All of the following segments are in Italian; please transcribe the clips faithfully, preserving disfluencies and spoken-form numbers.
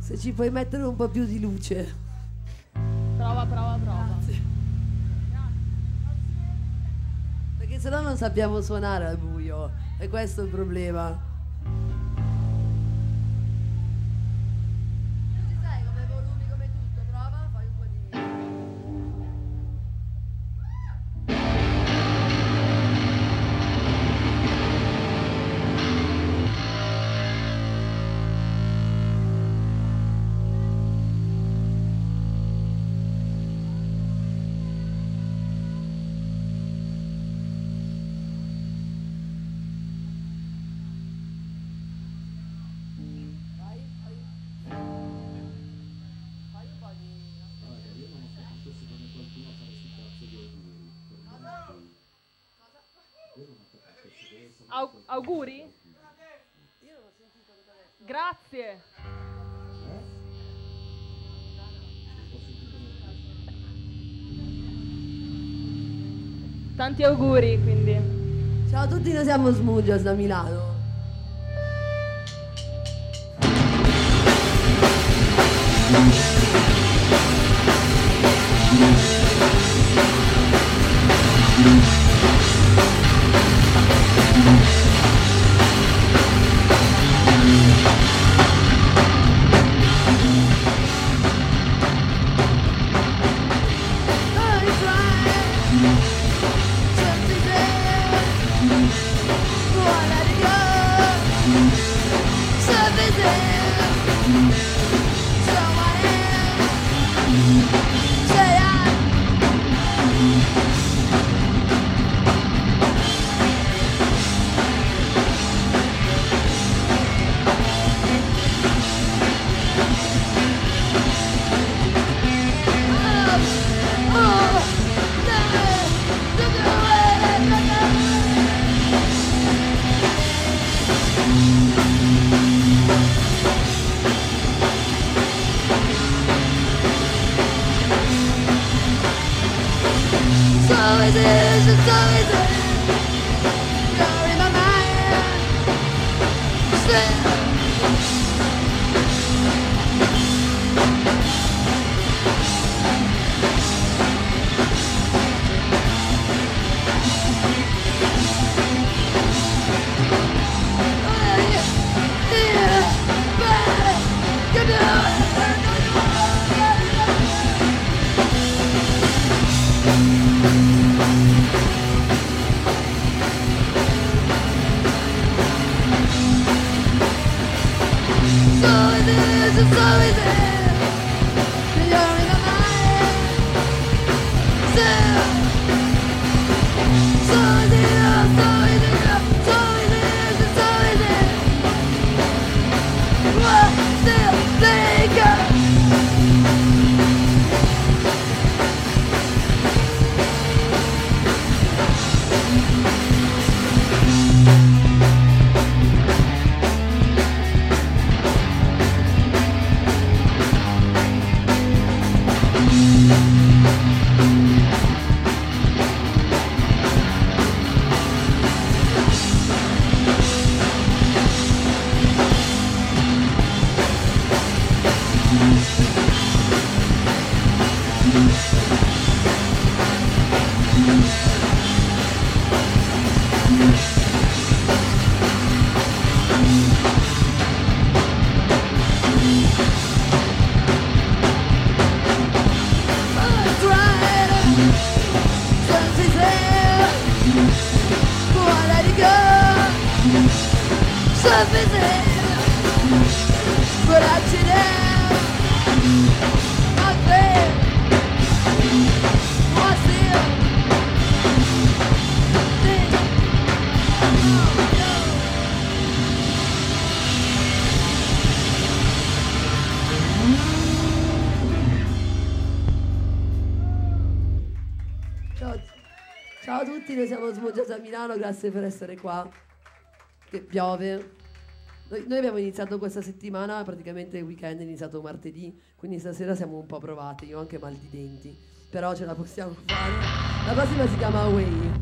Se ci puoi mettere un po' più di luce. Prova, prova, prova. Grazie. Perché sennò non sappiamo suonare al buio. E questo è il problema. Au- auguri? Grazie. Tanti auguri, quindi. Ciao a tutti, noi siamo Smoogios da Milano. Ciao a tutti, noi siamo Smoogios a Milano, grazie per essere qua. Che piove. Noi, noi abbiamo iniziato questa settimana, praticamente il weekend è iniziato martedì, quindi stasera siamo un po' provati, io ho anche mal di denti, però ce la possiamo fare. La prossima si chiama Away.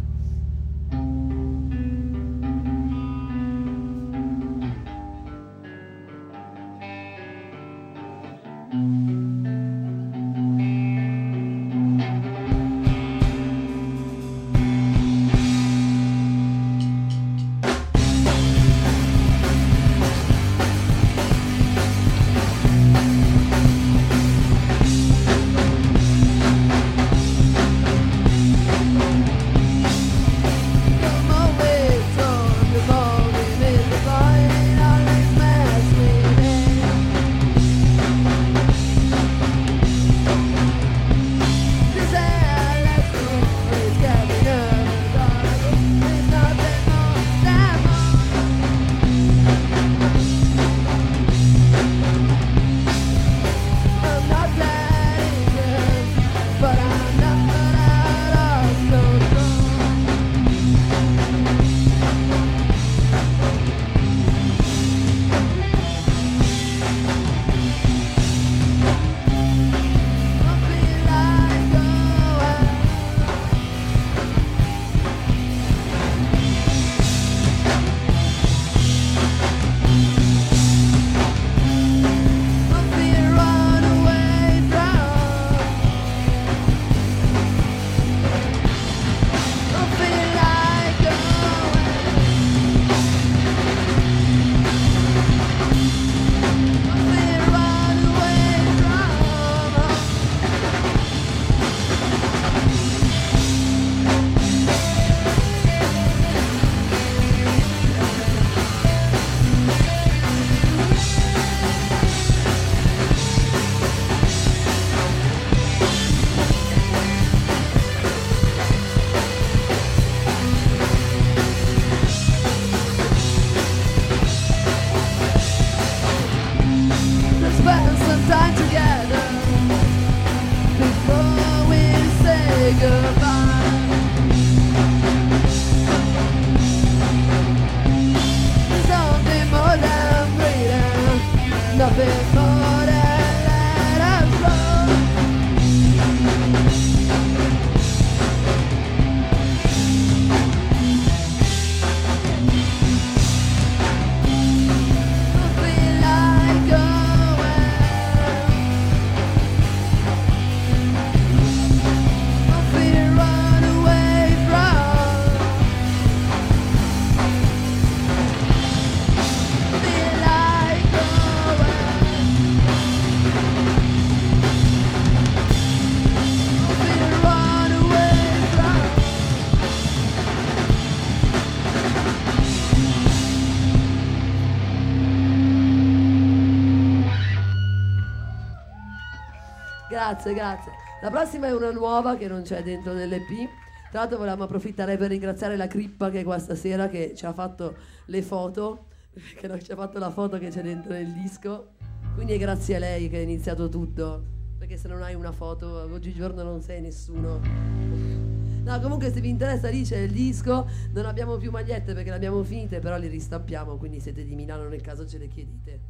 Grazie, grazie. La prossima è una nuova che non c'è dentro nell'E P. Tra l'altro volevamo approfittare per ringraziare la Crippa che è qua stasera, che ci ha fatto le foto, che ci ha fatto la foto che c'è dentro nel disco. Quindi è grazie a lei che è iniziato tutto, perché se non hai una foto oggigiorno non sei nessuno. No, comunque se vi interessa lì c'è il disco, non abbiamo più magliette perché le abbiamo finite, però le ristampiamo, quindi siete di Milano nel caso ce le chiedete.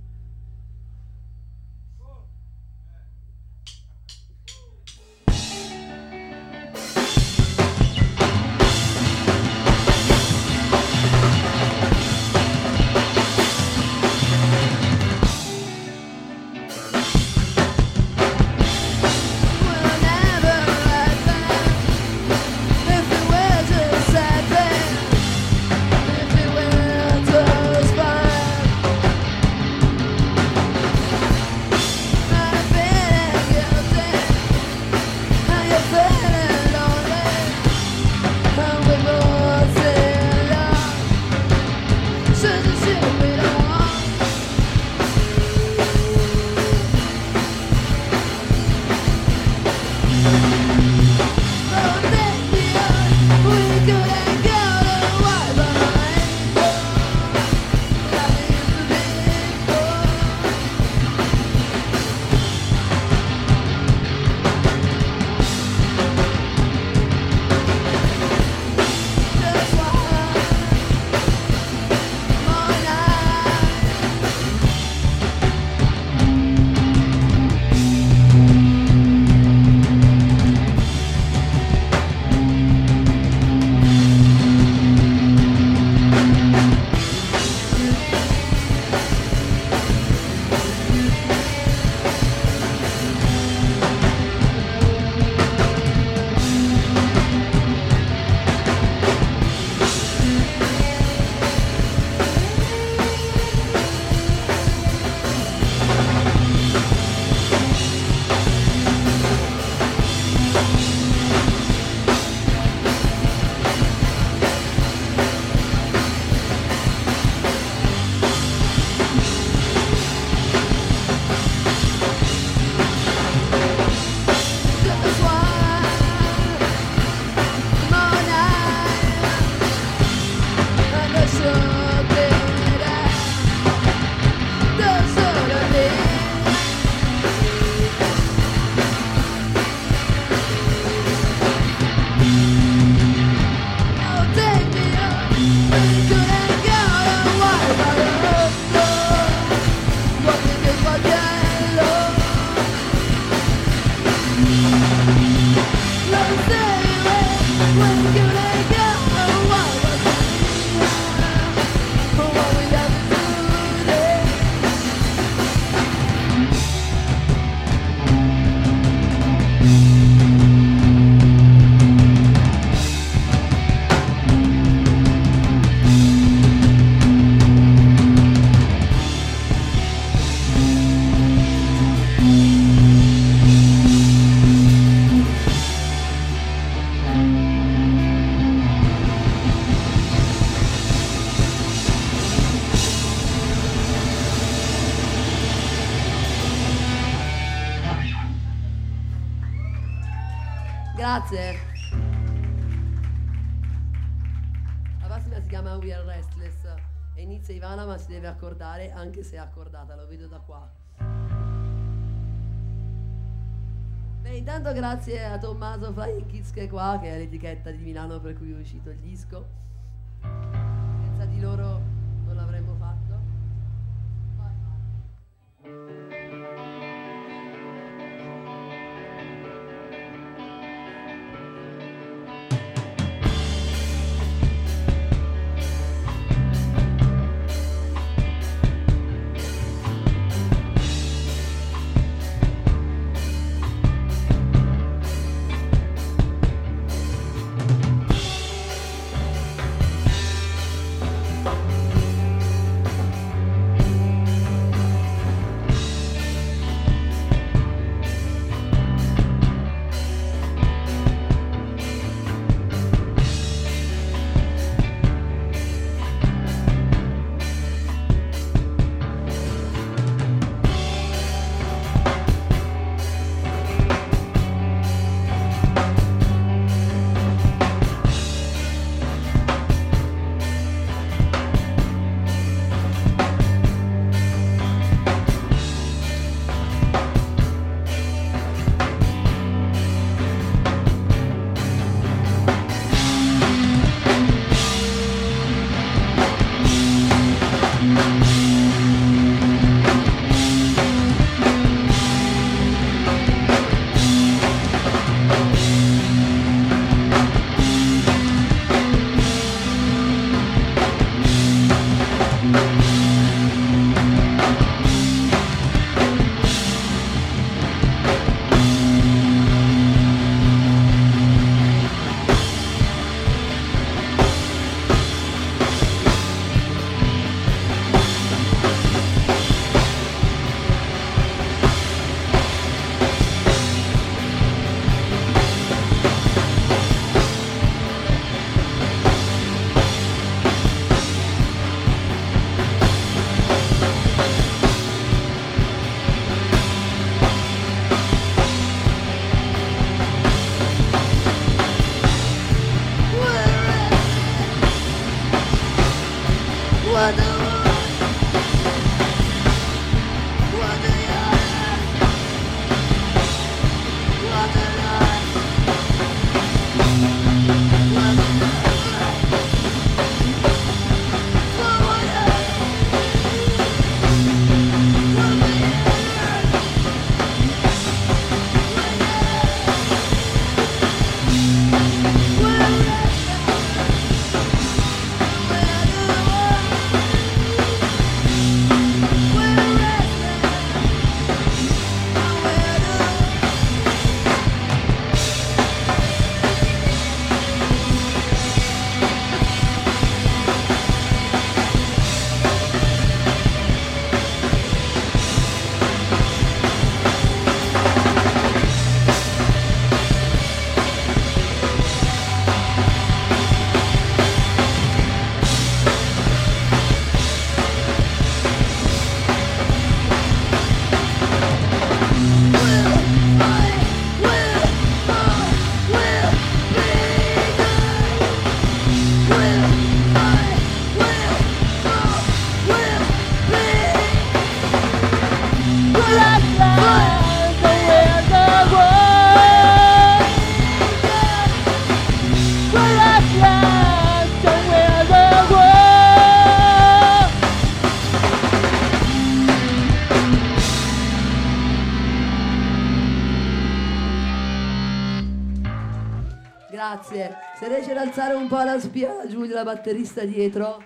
Grazie. La prossima si chiama We Are Restless e inizia Ivana, ma si deve accordare anche se è accordata, lo vedo da qua. Beh, intanto grazie a Tommaso Flying Kids che è qua, che è l'etichetta di Milano per cui è uscito il disco. Senza di loro non l'avremmo fatto. Vai, vai. Bye. Grazie. Se riesce ad alzare un po' la spia la Giulia, la batterista dietro.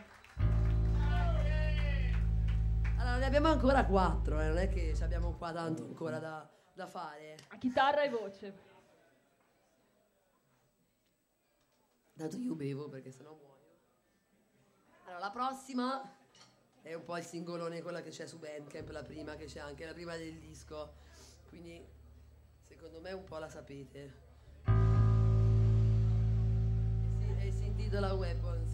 Allora, ne abbiamo ancora quattro, eh, non è che ci abbiamo qua tanto ancora da, da fare. Chitarra e voce. Dato io bevo perché sennò muoio. Allora, la prossima è un po' il singolone, quella che c'è su Bandcamp, la prima che c'è anche, la prima del disco. Quindi, secondo me un po' la sapete. E si intitola Weapons.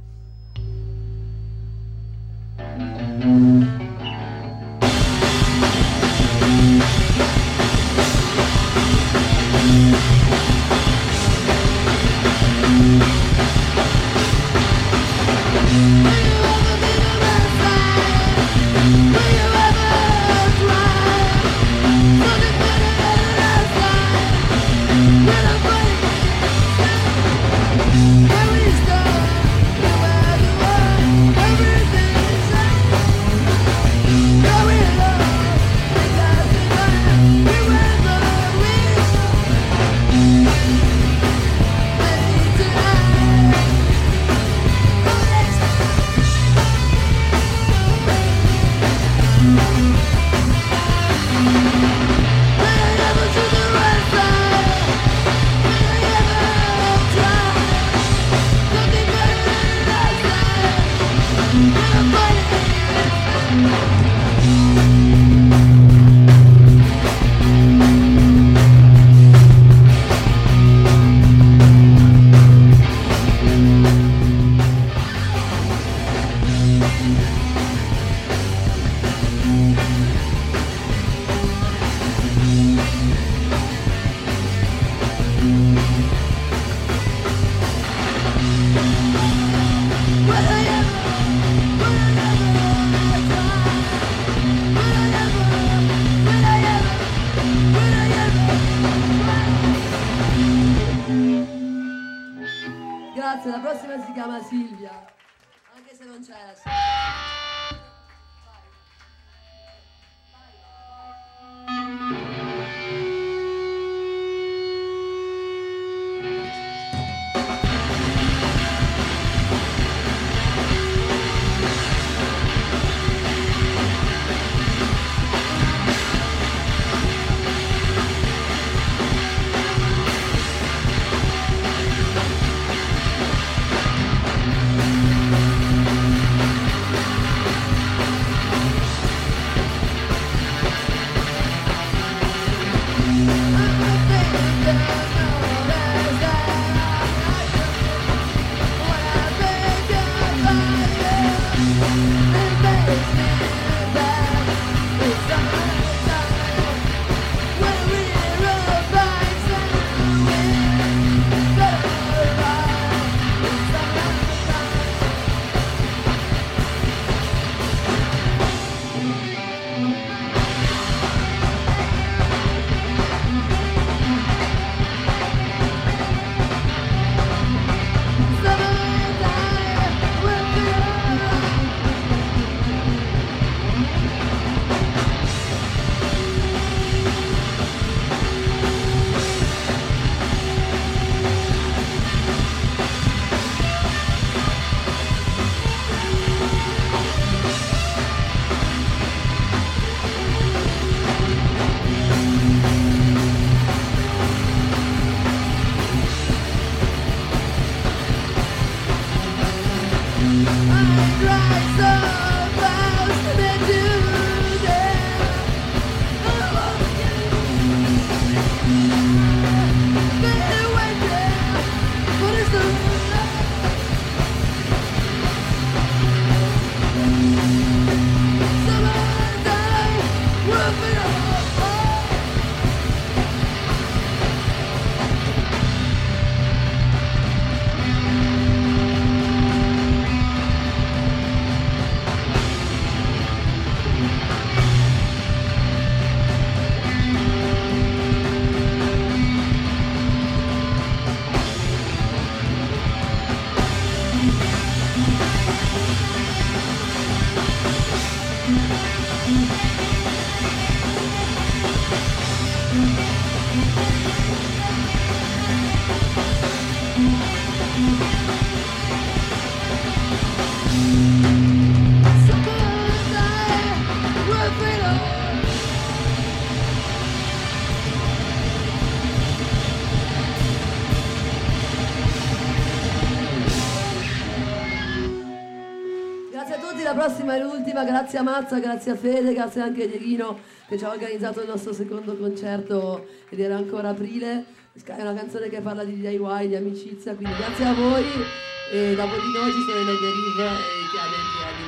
Grazie, la prossima si chiama Silvia, anche se non c'è adesso. prossima è l'ultima, grazie a Mazza, grazie a Fede, grazie anche a Dieghino che ci ha organizzato il nostro secondo concerto ed era ancora aprile. È una canzone che parla di D I Y, di amicizia, quindi grazie a voi e dopo di noi ci sono i Log Riv e i Chiave in piedi.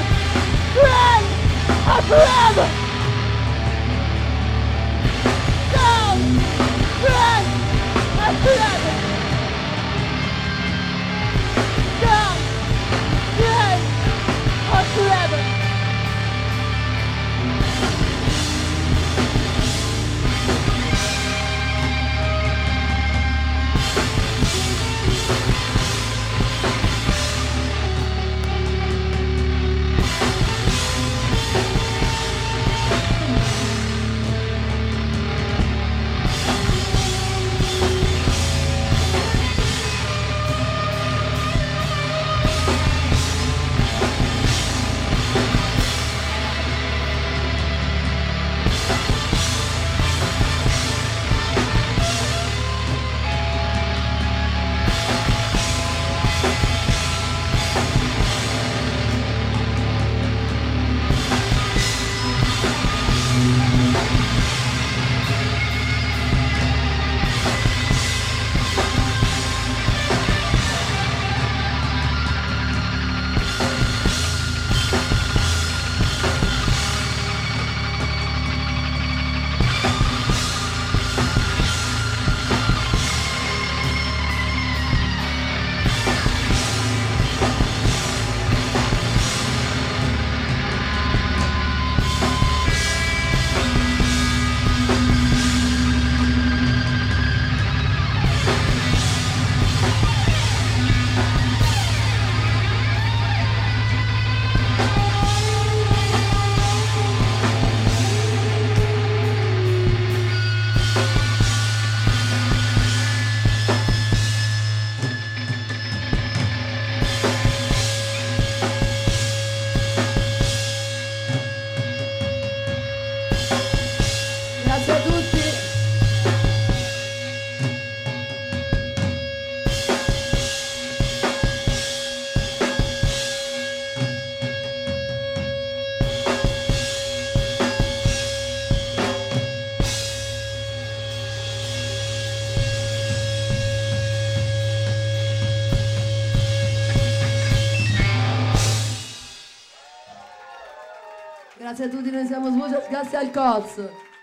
forever. Grazie a tutti, noi siamo Smooches, grazie al C O Z.